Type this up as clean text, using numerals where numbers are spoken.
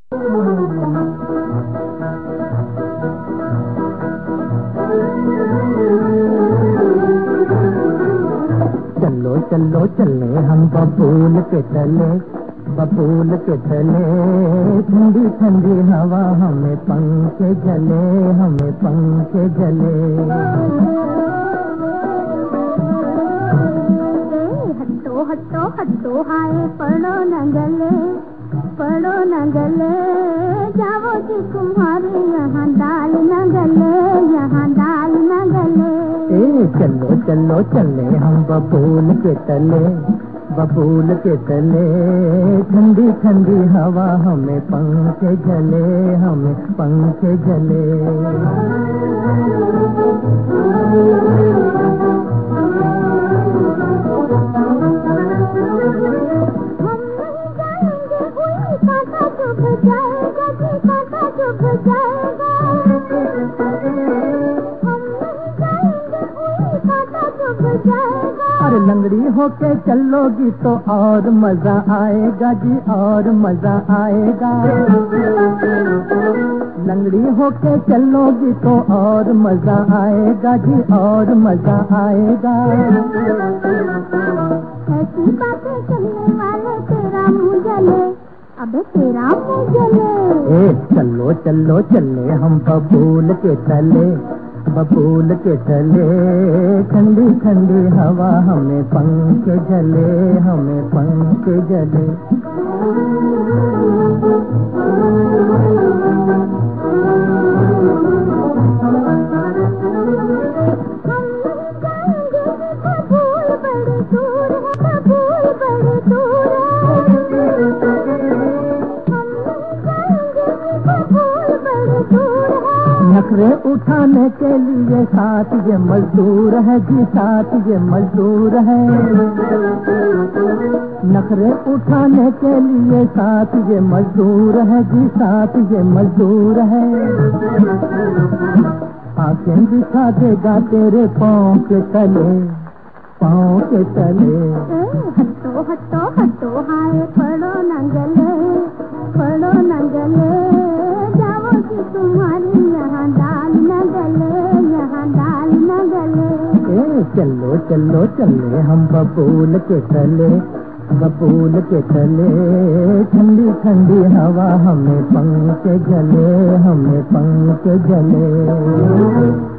चलो चलो चले हम बबूल के तले, बबूल के तले, ठंडी ठंडी हवा हमें पंखे जले, हमें पंखे जले। हटो हटो हटो हाय पढ़ो न गले, पढ़ो न गले, जाओ जी तुम्हारे यहाँ दाल न गले, यहाँ दाल न गले। चलो चलो चले हम बबूल के तले, बबूल के तले, ठंडी ठंडी हवा हमें पंखे जले, हमें पंखे जले। हम नहीं जाएंगे हुई कांटा चुभ जाएगा जी, कांटा चुभ जाएगा। हम नहीं जाएंगे हुई कांटा चुभ जाएगा। अरे लंगड़ी होके चलोगी तो और मजा आएगा जी, और मजा आएगा। लंगड़ी होके चलोगी तो और मजा आएगा जी, और मजा आएगा। ऐसी बातें सुनने वाले तेरा मुँह जले, अबे तेरा मुँह जले। चलो चलो चले हम बबूल के तले, बबूल के तले, ठंडी ठंडी हवा हमें पंखे जले, हमें पंखे जले। नखरे उठाने के लिए साथ ये मजदूर है जी, साथ ये मजदूर है। नखरे उठाने के लिए साथ ये मजदूर है जी, साथ ये मजदूर है। आंखें दिखा देगा तेरे पाँव के तले, पाँव के तले। हटो हटो हटो हाय पढ़ो न गले, पढ़ो न गले, जाओ कि तुम्हारी यहाँ दाल न गले, यहाँ दाल न गले। चलो चलो चले हम बबूल के तले, बबूल के तले, ठंडी ठंडी हवा हमें पंखे जले, हमें पंखे जले।